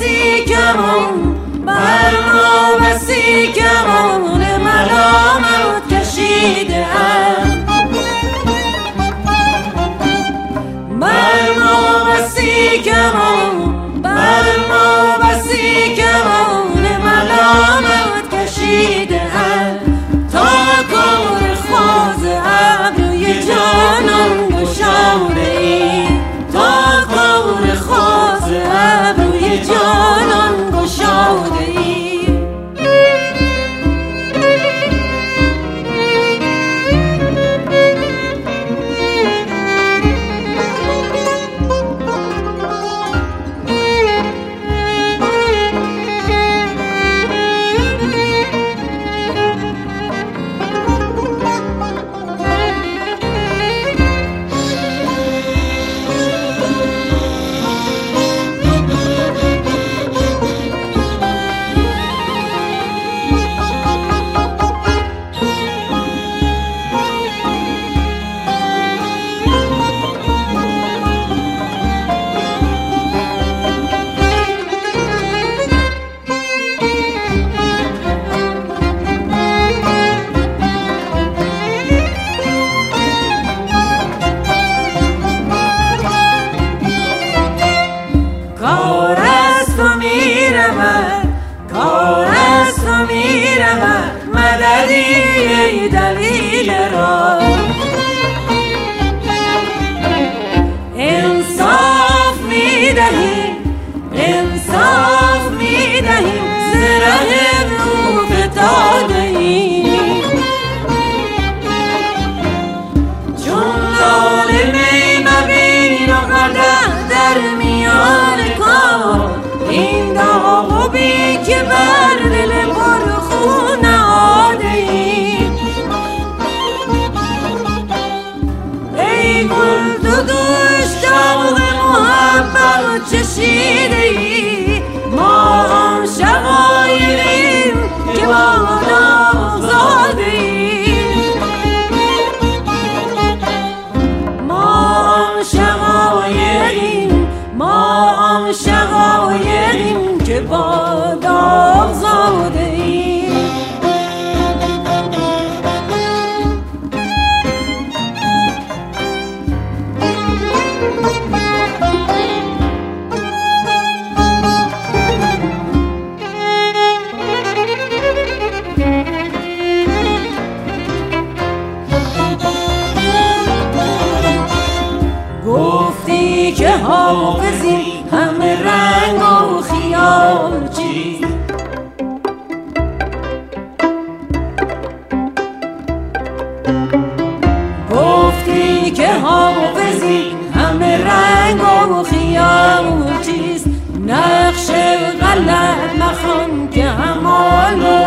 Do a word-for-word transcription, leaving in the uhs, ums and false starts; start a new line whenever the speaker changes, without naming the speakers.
بسی کمان بر ما بسی کمان ملامت کشیده ام بر ما بسی کمان بر ما بسی کمان ملامت کشیده ام تا کار خواز ابروی جانان گشاده ای تا کار خواز ابروی جانان گشاده ای کار از تو می رود مددی دلیل را انصاف می دهیم انصاف می دهیم زره رو فتاده ایم چون لاله می مبین و قدح در میان کار این داغ و بی که بر دل پر خون نهاده ایم ای گل تو دوش شوق محبت چشیده ای ما هم شقایقیم که با نام زاده ایم ما هم شقایقیم ما هم شقایقیم که با داغ زاده ایم گفتی که حافظی همه رنگ و خیال چیست گفتی که حافظی همه رنگ و خیال چیست نقش غلط مخوان که همال